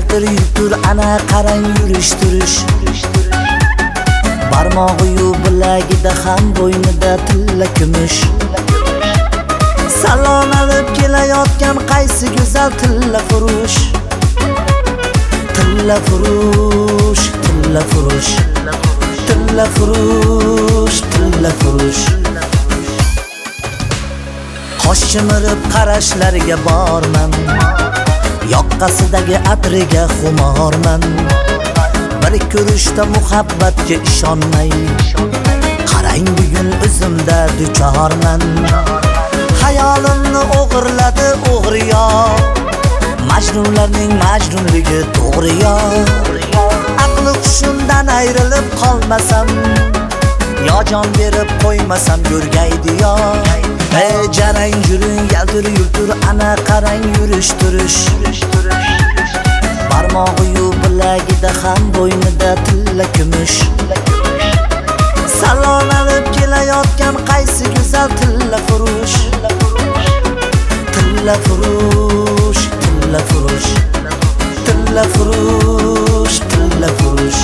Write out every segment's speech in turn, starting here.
yaltir yultir ana qarang yurish turish. Barmog'i-yu bilagida ham bo'ynida tilla kumush. Salom olib kelayotgan qaysi go'zal tilla furush. Tilla furush, tilla furush. Tilla furush, tilla furush. Qosh chimirib qarashlariga borman. Yoqqasidagi atriga xumorman. Bir ko'rishda muhabbatga ishonmay, qarang bugun o'zimda duchorman. Hayolimni o'g'irladi o'g'riyo, majnunlarning majnunligi to'g'riyo. Aqli hushimdan ayrilib qolmasam, yo jon berib qo'ymasam yurgaydi-yo. Ey jarang yuring, yaltir yultir ana qarang yurish turish. Barmog'i-yu bilagida ham bo'ynida tilla kumush. Salom olib kelayotgan qaysi go'zal tilla furush. Tilla furush, tilla furush. Tilla furush, tilla furush.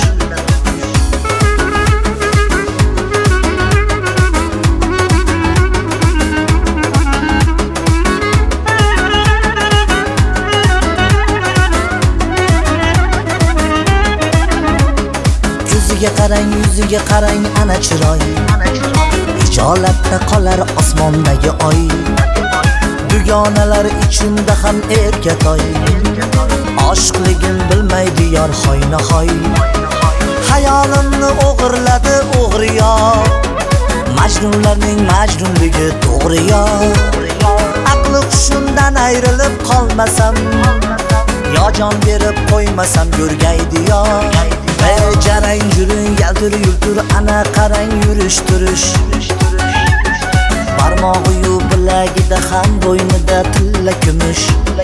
Qarang yuziga qarang ana chiroy. Hijolatda qolar osmondagi oy. Dugonalar ichimda ham erkatoy. Oshiqligim bilmaydi yor hoynahoy. Hayolimni o'g'irladi o'g'riyo, majnunlarning majnunligi to'g'riyo. Aqli hushimdan ayrilib qolmasam, yo jon berib qo'ymasam yurgaydi-yo. Ey jarang yuring, yaltir yultir ana qarang yurish turish. Barmog'i-yu bilagida ham bo'ynida tilla kumush.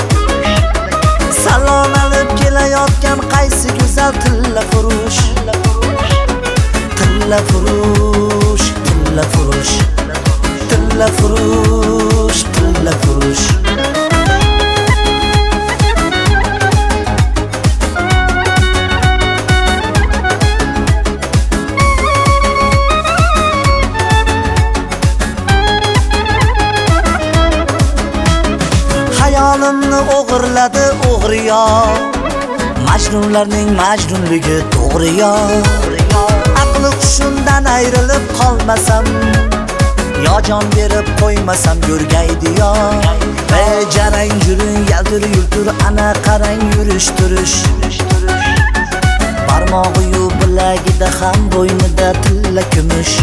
Salom olib kelayotgan qaysi go'zal tilla furush. Tilla furush, tilla furush. Tilla furush, tilla furush. Hayolimni o'g'irladi o'g'riyo, majnunlarning majnunligi to'g'riyo. Aqli hushimdan ayrilib qolmasam, yo jon berib qo'ymasam yurgaydi-yo. Ey jarang yuring, yaltir yultir ana qarang yurish turish. Barmog'i-yu bilagida ham bo'ynida tilla kumush.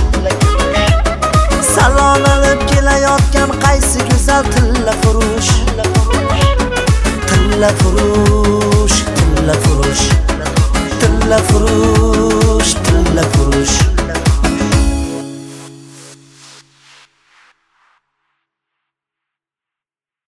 Salom olib kelayotgan qaysi go'zal tilla furush. Tilla furush, tilla furush. Tilla furush, tilla furush.